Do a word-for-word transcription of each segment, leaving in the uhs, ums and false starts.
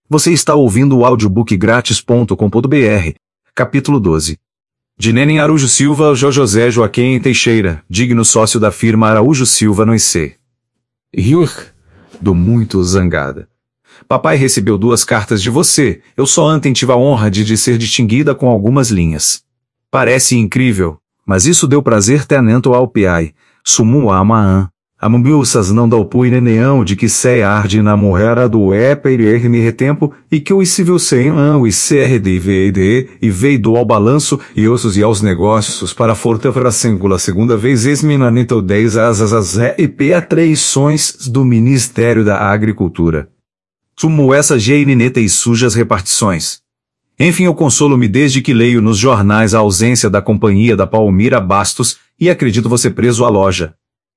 Você está ouvindo o audiobook grátis ponto com ponto br, capítulo doze. De Nenem Araújo Silva ao José Joaquim Teixeira, digno sócio da firma Araújo Silva no I C. Rio, do muito zangada. Papai recebeu duas cartas de você, eu só ontem tive a honra de, de ser distinguida com algumas linhas. Parece incrível, mas isso deu prazer tenento ao pai, sumu a maan. A mumbilsas não dá o pui neneão de que sei arde na morrera do éper me retempo e que o civil sem an o crd e veio ao balanço e ossos e aos negócios para fortalecer singula segunda vez esminanito dez asas as e p a traições do Ministério da Agricultura. Sumo essa geirineta e sujas repartições. Enfim, eu consolo-me desde que leio nos jornais a ausência da companhia da Palmira Bastos e acredito você preso à loja.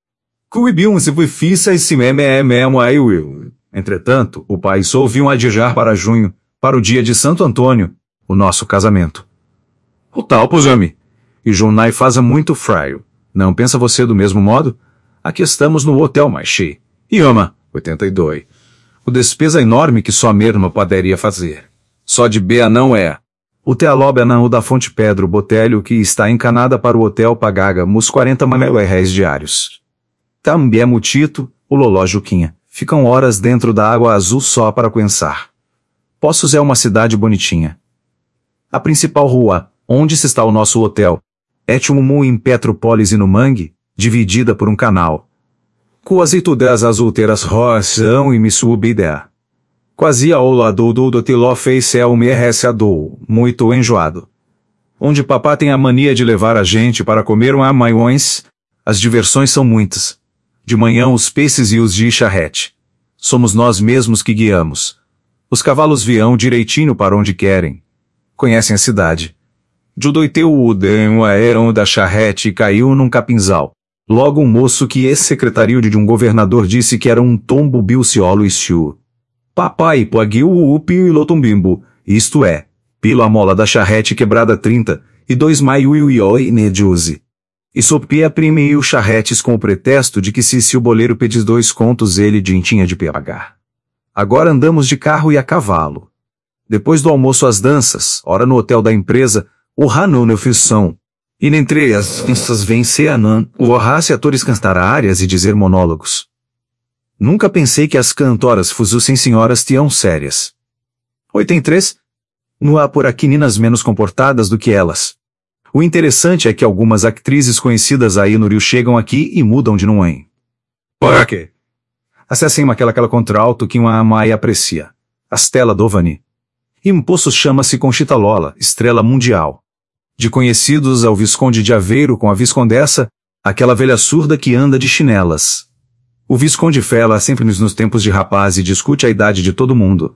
Entretanto, o pai ouviu adiar para junho, para o dia de Santo Antônio, o nosso casamento. O tal posame. E Jonai faz muito frio. Não pensa você do mesmo modo? Aqui estamos no hotel mais cheio. E ama, oitenta e dois. O despesa enorme que só mesmo poderia fazer. Só de B A não é. O tealobe não o da Fonte Pedro Botelho que está encanada para o hotel pagaga mus quarenta reais diários. Também Mutito, o Loló Juquinha, ficam horas dentro da água azul só para pensar. Poços é uma cidade bonitinha. A principal rua, onde se está o nosso hotel, é Tumumu em Petrópolis e no Mangue, dividida por um canal. Quase todas as outras ruas são e me subida. Quase ao lado do do Tiló fez é o mereciador, muito enjoado. Onde papá tem a mania de levar a gente para comer um amaiões, as diversões são muitas. De manhã os peixes e os de charrete. Somos nós mesmos que guiamos. Os cavalos viam direitinho para onde querem. Conhecem a cidade. Judoiteu o demo aéreo da charrete e caiu num capinzal. Logo um moço que ex-secretário de um governador disse que era um tombo bilciolo estiú. Papai poaguiu o piloto bimbo, isto é, pilo a mola da charrete quebrada trinta e dois maio e oi nedjuzi. E sopia primeiro charretes com o pretexto de que se, se o boleiro pedis dois contos ele de tinha de pagar. Agora andamos de carro e a cavalo. Depois do almoço as danças, ora no hotel da empresa, o Hanon Neufissão. E entre as danças vem Seanan, o Horácio atores cantar áreas e dizer monólogos. Nunca pensei que as cantoras fusussem senhoras tião sérias. oitenta e três? Não há por aqui ninas menos comportadas do que elas. O interessante é que algumas atrizes conhecidas aí no Rio chegam aqui e mudam de nome. Por quê? Acessem aquela aquela contralto que uma ama e aprecia. Astela Dovani. E um poço chama-se Conchita Lola, estrela mundial. De conhecidos ao Visconde de Aveiro com a Viscondessa, aquela velha surda que anda de chinelas. O Visconde fala sempre nos tempos de rapaz e discute a idade de todo mundo.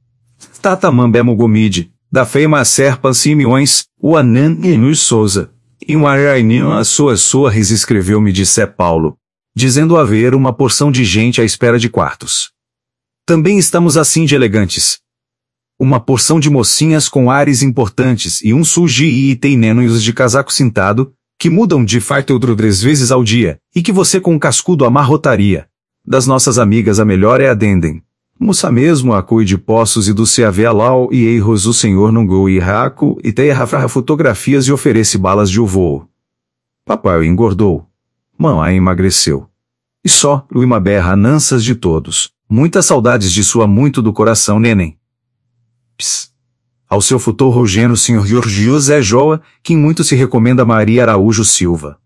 Tata Mambemo Gomide. Da Feima Serpa Simeões, o Anan e Nus Souza. E um araninho a sua sorris escreveu-me de Sé Paulo, dizendo haver uma porção de gente à espera de quartos. Também estamos assim de elegantes. Uma porção de mocinhas com ares importantes e um suji e tem nenos de casaco cintado, que mudam de farto outro três vezes ao dia, e que você com um cascudo amarrotaria. Das nossas amigas a melhor é a Dendem. Moça mesmo a cui de poços e do Ceavealau e erros o senhor Nungu e Raco e terra fotografias e oferece balas de uvô. Papai engordou. Mamãe emagreceu. E só, Luima berra nansas de todos. Muitas saudades de sua muito do coração neném. Ps. Ao seu futuro rogeno senhor José Joa, quem muito se recomenda Maria Araújo Silva.